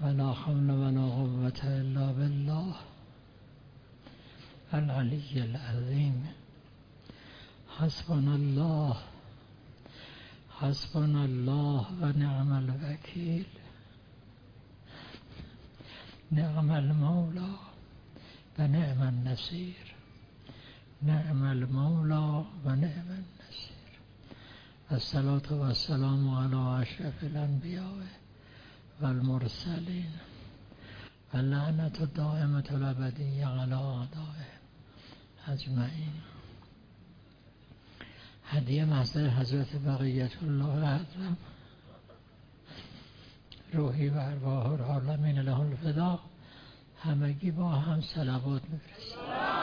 ولا حول ولا قوة الا بالله العلی العظیم. حسبنا الله حسبنا الله و نعم الوکیل. نعم المولا و نعم النصير. نعم المولا و نعم النصير. الصلاة والسلام على اشرف الانبیاء والمرسلین و لعنت الدائمة الابدیة على اعدائهم اجمعین. هدیه محضر حضرت بقیت الله اعظم روحی و ارواح العالمین له الفدا. همگی با هم صلوات می‌فرستیم.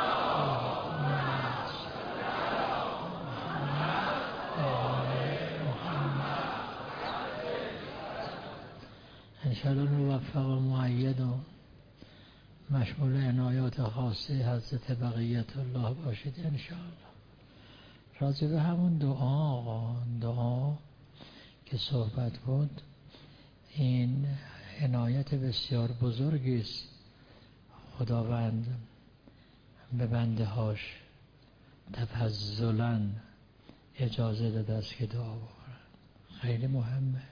انشاءالله موفق و معید و مشمول عنایات خاصه حضرت بقیت الله باشید انشاءالله. راجع به همون دعا که صحبت بود، این عنایت بسیار بزرگی است خداوند به بنده هاش تفضلاً اجازه داده است که دعا بکنن. خیلی مهمه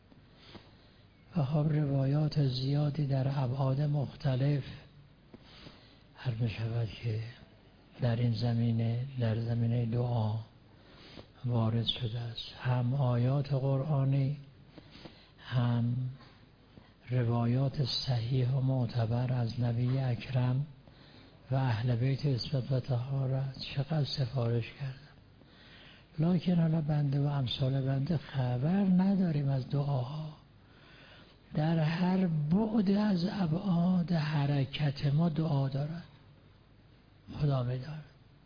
و خب روایات زیادی در ابعاد مختلف عرض شود که در این زمینه، در زمینه دعا وارد شده است. هم آیات قرآنی، هم روایات صحیح و معتبر از نبی اکرم و اهل بیت عصمت و طهارت چقدر سفارش کردن. لکن حالا بنده و امثال بنده خبر نداریم از دعاها. در هر بعد از ابعاد حرکت ما دعا دارد، خدا می‌داند.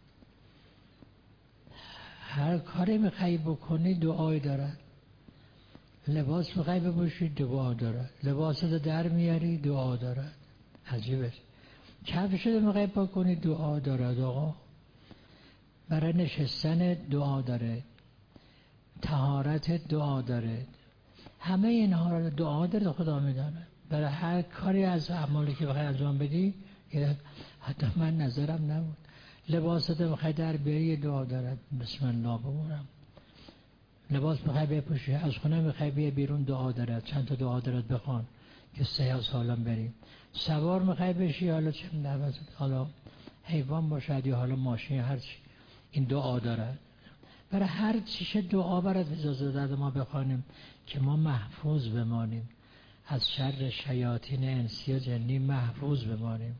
هر کاری میخوایی بکنی دعای دارد. لباس میخوایی بپوشی دعا دارد. لباس رو در میاری دعا دارد. عجیبه. کفش رو میخوایی بکنی دعا دارد. آقا برای نشستن دعا داره، طهارت دعا داره، همه اینها رو دعا داره. خدا میدانه. برای هر کاری از اعمالی که بخوای انجام بدی، حتی من نظرم نبود، لباست میخوای در بیاری دعا دارد، بسم الله بمونم. لباس میخوای بپوشی، از خونه میخوای بیای بیرون دعا دارد. چند تا دعا دارد بخوان که صحیح و سالم بریم. سوار میخوای بشی، حالا چه نوازد، حالا حیوان باشد یا حالا ماشین، هرچی، این دعا دارد. برای هر چیشه دعا برات اجازه داده ما بخوانیم که ما محفوظ بمانیم از شر شیاطین انسی و جنی، محفوظ بمانیم.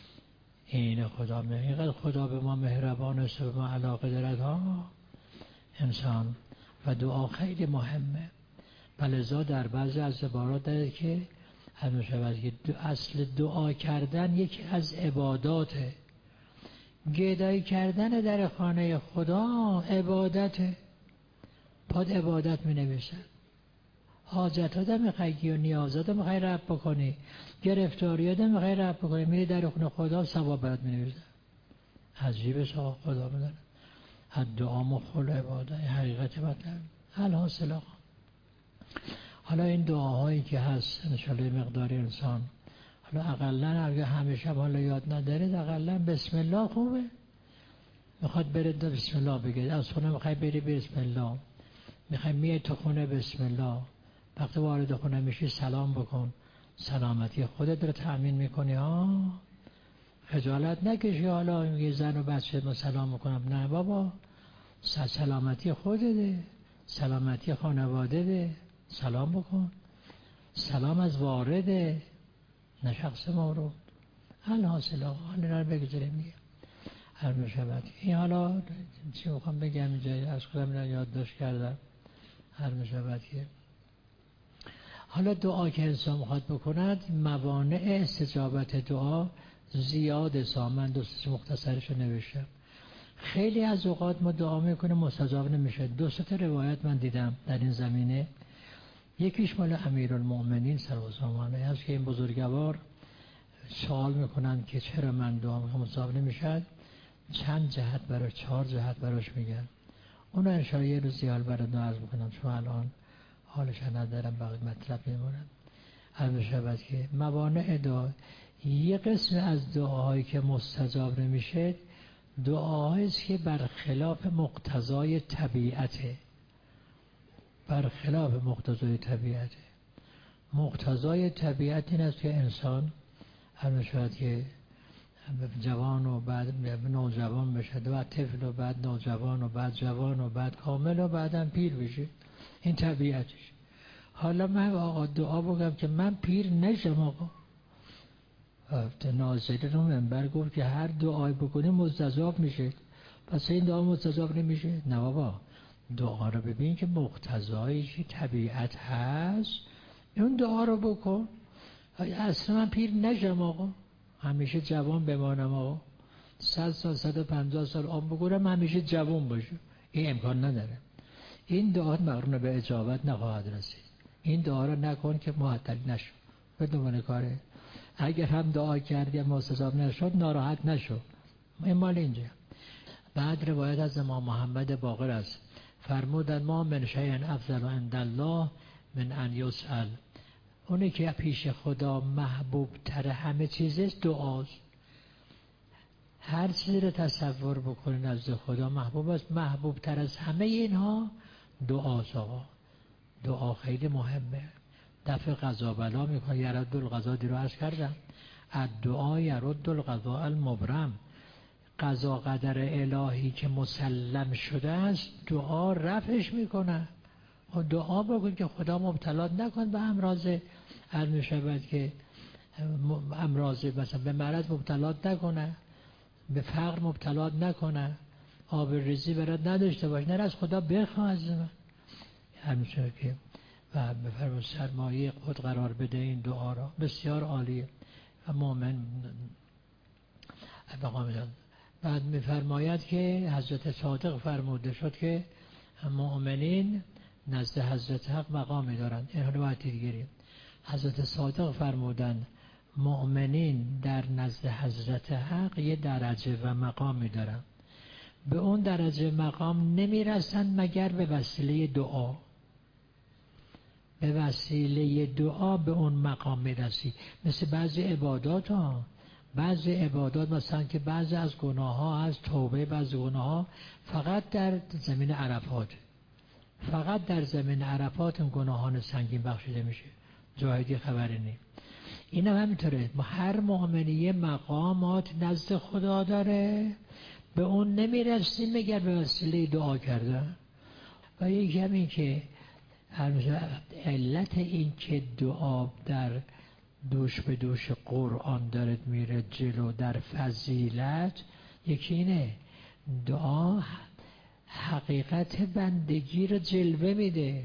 این خدا اینقدر خدا به ما مهربان است و به ما علاقه دارد ها انسان. و دعا خیلی مهمه. لذا در بعضی از عبارات داره که همه شود که اصل دعا کردن یکی از عباداته. گدایی کردن در خانه خدا عبادته. پاد عبادت می نویسن. حاجتات میخوایی و نیازات میخوایی رفع بکنی، گرفتاریات میخوایی رفع بکنی، میری در خونه خدا، ثواب برات می نویسن. عجیبه آقا، خدا میدونه. دعا مخل عباده حقیقت مطلب. الحاصل آقا، حالا این دعاهایی که هست انشالله مقداری انسان حالا اقلن اگه همیشه حالا یاد ندارید، اقلن بسم الله خوبه. میخواد برید بسم الله بگید. از خونه میخوای بری بسم الله، میخوای میای تو خونه بسم الله. وقتی وارد خونه میشی سلام بکن. سلامتی خودت رو تأمین میکنی ها. خجالت نکشی حالا یه زن و بچه ما سلام میکنم. نه بابا، سلامتی خودته، سلامتی خانواده ده. سلام بکن. سلام از وارده، نه شخص مورد. الحاصل آقا حالا رو بگذاریم میگم هر مشابهت. این حالا چی میخوام بگم اینجا از خودم رو یادداشت کردم. هر مشابهت که حالا دعا که انسان میخواد بکند، موانع استجابت دعا زیاد سامن دوست مختصرش رو نوشتم. خیلی از اوقات ما دعا میکنه مستجاب نمیشه. دو تا روایت من دیدم در این زمینه. یکیش مال امیرالمؤمنین صلوات الله هست که این بزرگوار سوال میکنن که چرا من دعا مستجاب نمیشه. چند جهت براش، 4 جهت براش میگن. اون رو انشاءالله یه روز زیاد برات عرض میکنم، چون الان حالش ندارم، باقی مطلب میمونم. حل بشود که موانع دعا، یه قسم از دعاهایی که مستجاب نمیشه دعاهایی است که برخلاف مقتضای طبیعته، برخلاف مقتضای طبیعته. مقتضای طبیعت این است که انسان حل بشود که جوان و بعد نوجوان بشه، بعد طفل و بعد نوجوان و بعد جوان و بعد کامل و بعدم پیر بشه. این طبیعتش. حالا من آقا دعا بگم که من پیر نشم آقا. ناظرین رو منبر گفت که هر دعای بکنی مستجاب میشه، پس این دعا مستجاب نمیشه؟ نه بابا، دعا رو ببین که مقتضای چی طبیعت هست، اون دعا رو بکن. اصلا من پیر نشم آقا، همیشه جوان بمانم آقا، 100 سال 150 سال عمر بگورم همیشه جوان باشم، این امکان نداره. این دعا مقرون به اجابت نخواهد رسید. این دعا رو نکن که معطل نشو، بدون کاره. اگر هم دعا کردی اما مستجاب نشد ناراحت نشو، این مال اینجا. بعد روایت از امام محمد باقر است، فرمودند ما من شیء افضل عند الله من ان یسأل. اونی که پیش خدا محبوب تر همه چیزست دعاست. هر چیزی رو تصور بکنید نزد خدا محبوب است، محبوب تر از همه اینها دعاست آقا. دعا خیلی مهمه، دفع قضا بلا میکنه. یرد القضا دی رو عرض کردم، الدعا یرد القضاء المبرم. قضا قدر الهی که مسلم شده است دعا رفعش میکنه. و دعا بکن که خدا مبتلا نکن به امراض، علم میشود که امراض مثلا به مرض مبتلا نکنه، به فقر مبتلا نکنه، آب ریزی برات نداشته باش، نه از خدا بخواه از من. همیشه که و بفرمایید سرمایه خود قرار بده این دعا را، بسیار عالیه و مؤمن مقام جان. بعد میفرماید که حضرت صادق فرموده شد که مؤمنین نزد حضرت حق مقامی دارند. این روایت دیگری حضرت صادق فرمودند مؤمنین در نزد حضرت حق یه درجه و مقامی دارند، به اون درجه مقام نمیرسند مگر به وسیله دعا. به وسیله دعا به اون مقام میرسی. مثل بعضی عبادات ها، بعضی عبادات مثلا که بعضی از گناه ها از توبه، بعضی گناه ها فقط در زمین عرفات، فقط در زمین عرفات اون گناهان سنگین بخشیده میشه، جاهدی خبری نیست. این هم همینطوره، هر مؤمنی مقامات نزد خدا داره، به اون نمیرسیم مگر به وسیله دعا کردن. و یکی همین که علت این که دعا در دوش به دوش قرآن دارد میره جلو در فضیلت، یکی اینه دعا حقیقت بندگی رو جلوه میده.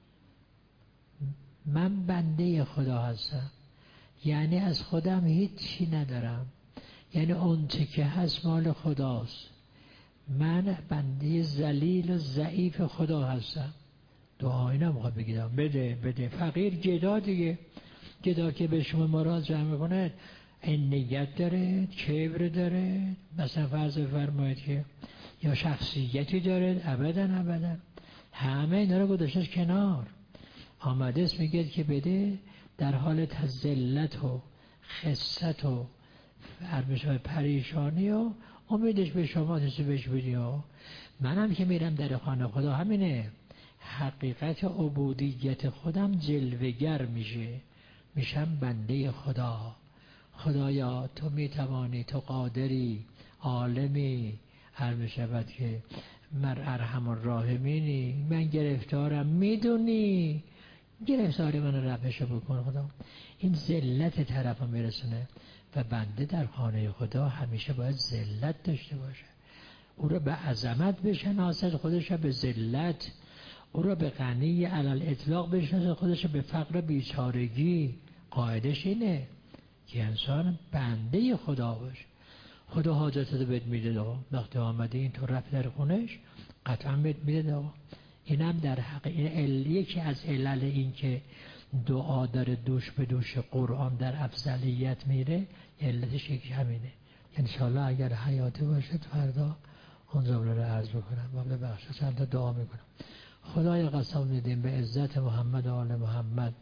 من بنده خدا هستم، یعنی از خودم هیچی ندارم، یعنی اون چه که هست مال خداست، من بنده ذلیل و ضعیف خدا هستم. دعایی نمیخواد بگیدم بده بده، فقیر گدا دیگه، گدا که به شما مراجعه میکنه این نیت داره، کبر داره، مثلا فرض فرمایید که یا شخصیتی داره، ابدا همه اینا رو گذاشتش کنار، آمده است میگه که بده، در حال ذلت و خست و پریشانی و امیدش به شما دستی بهش بدی. منم که میرم در خانه خدا همینه، حقیقت عبودیت خودم جلوگر میشم بنده خدا. خدایا تو میتوانی، تو قادری، عالمی، هر میشود که مر ارحم الراحمینی، من گرفتارم میدونی، گرفتاری من رفعش بکن خدا. این ذلت طرف میرسونه و بنده در خانه خدا همیشه باید ذلت داشته باشه، او رو به عظمت بشناسد، خودش به ذلت، او را به غنی علل اطلاق بشناسد، خودش به فقر بیچارگی. قاعدش اینه که انسان بنده خدا باشه. خدا حاجت رو بهت میده، وقتی آمده این تو رفت در خونش قطعا بهت میده. اینم در حق یکی از علل این که دعا داره دوش به دوش قرآن در افضلیت میره، علتش یکی همینه. انشاءالله اگر حیاتی باشد فردا اون جمله رو عرض بکنم و ببخشید چند تا دعا میکنم. خدای قسم میدیم به عزت محمد و آل محمد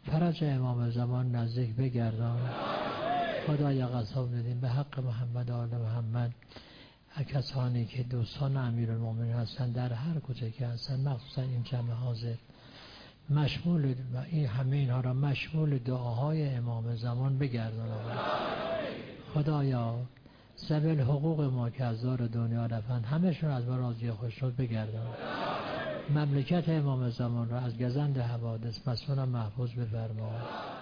فرج امام زمان نزدیک بگردان. خدایا قسم بدیم به حق محمد و آل محمد کسانی که دوستان امیرالمومنین هستند در هر کجا که هستند، مخصوصا این جمع حاضر، مشمول و این همه اینها را مشمول دعاهای امام زمان بگردان. خدایا سبیل حقوق ما که از دار دنیا رفتند همشون از ما راضی خوشنود بگردان. مملکت امام زمان را از گزند حوادث مسئول محفوظ بفرما.